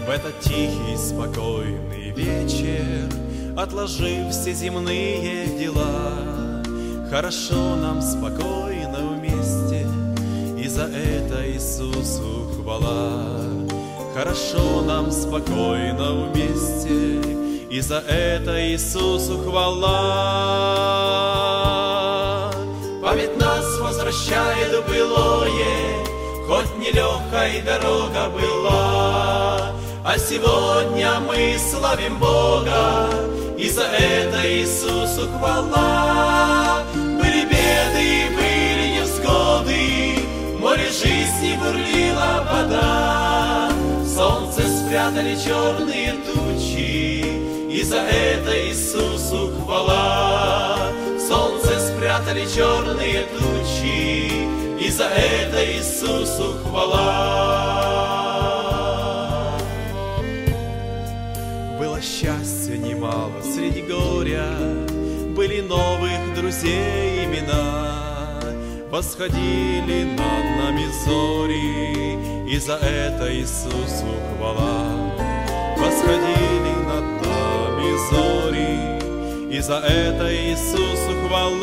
В этот тихий, спокойный вечер, отложив все земные дела, хорошо нам спокойно вместе, и за это Иисусу хвала. Хорошо нам спокойно вместе, и за это Иисусу хвала. Память нас возвращает в былое, хоть нелегкой дорога была, а сегодня мы славим Бога, и за это Иисусу хвала. Были беды, были невзгоды, в море жизни бурлила вода, солнце спрятали черные тучи, и за это Иисусу хвала. Солнце спрятали черные тучи, и за это Иисусу хвала. Было счастья немало среди горя, были новых друзей имена, восходили над нами зори, и за это Иисусу хвала. Восходили над нами зори, и за это Иисусу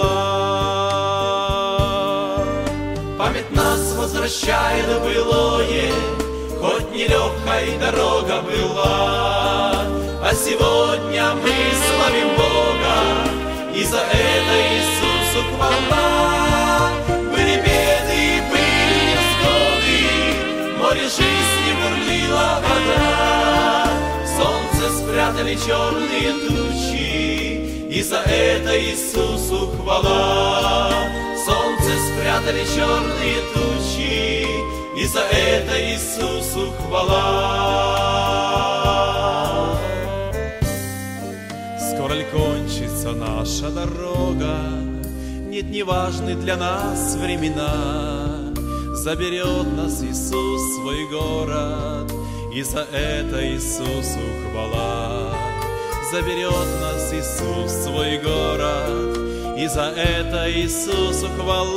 хвала. Память нас возвращает в былое, хоть нелегкой дорога была, а сегодня мы славим Бога, и за это Иисусу хвала. Были беды, были невзгоды, в море жизни бурлила вода, солнце спрятали черные тучи, и за это Иисусу хвала. Солнце спрятали черные тучи, и за это Иисусу хвала. Скоро ли кончится наша дорога? Нет, не важны для нас времена. Заберет нас Иисус в свой город, и за это Иисусу хвала. Заберет нас Иисус в свой город, и за это Иисусу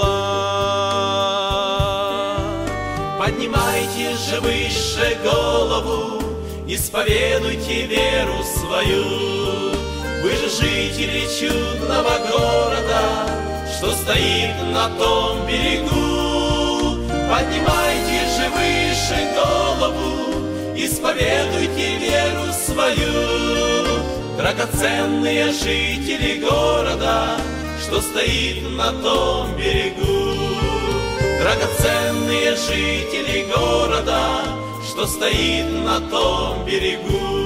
хвала. Поднимайте же выше голову, исповедуйте веру свою. Вы же жители чудного города, что стоит на том берегу. Поднимайте же выше голову, исповедуйте веру свою. Драгоценные жители города, что стоит на том берегу. Драгоценные жители города, что стоит на том берегу.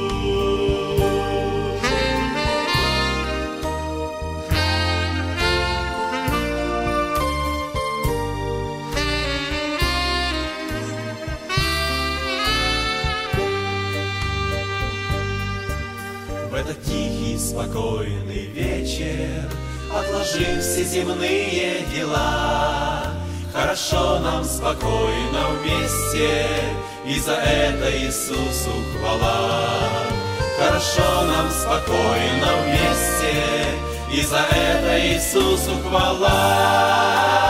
В этот тихий, спокойный вечер, отложив все земные дела, хорошо нам спокойно вместе, и за это Иисусу хвала. Хорошо нам спокойно вместе, и за это Иисусу хвала.